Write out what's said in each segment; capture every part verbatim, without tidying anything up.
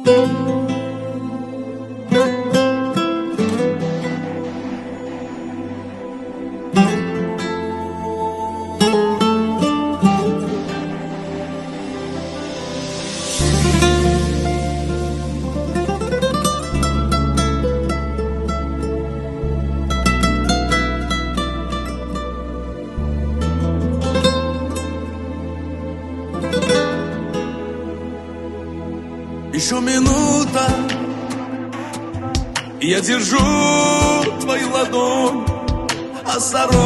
Еще минута, я держу твою ладонь осторожно.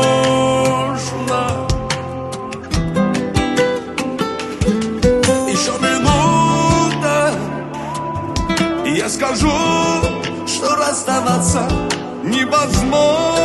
Еще минута, я скажу, что расставаться невозможно.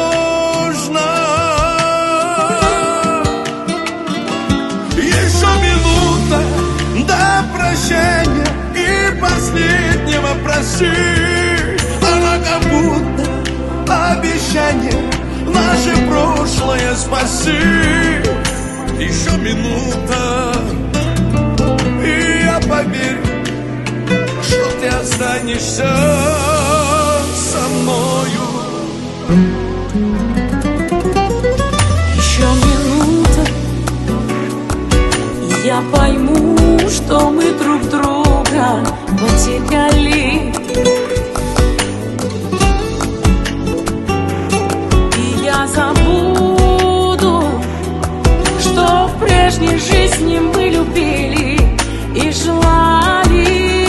Еще минута до прощения и последнего прости. Она как будто обещание наше прошлое спаси. Еще минута, и я поверю, что ты останешься со мною. Еще минута, и я пойму, что мы друг друга потеряли. И я забуду, что в прежней жизни мы любили и желали.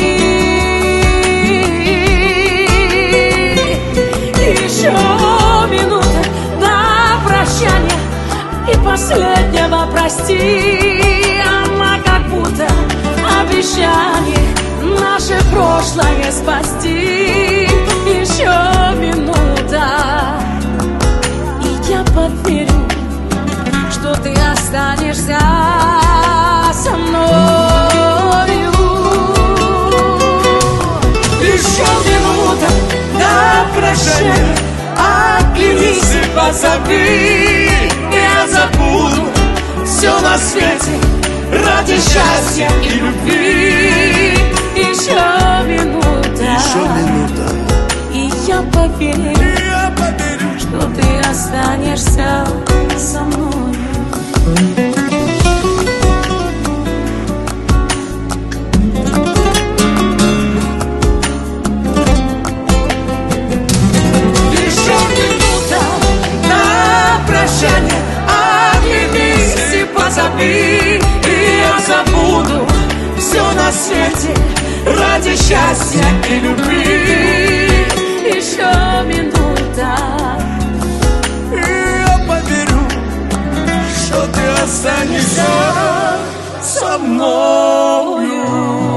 Еще минута до прощания и последнего прости. Она как будто обещание наше прошлое спасти. Еще минута, и я поверю, что ты останешься со мною. Еще минута до прощания, оглянись и позови. Я забуду все на свете ради счастья и любви. Еще минута, Еще минута, и я поверю, и я поверю, что ты останешься со мной. Еще минута На прощание оглянись и позови. и я забуду все на свете ради счастья и любви. еще минута. И я поверю, что ты останешься со мною.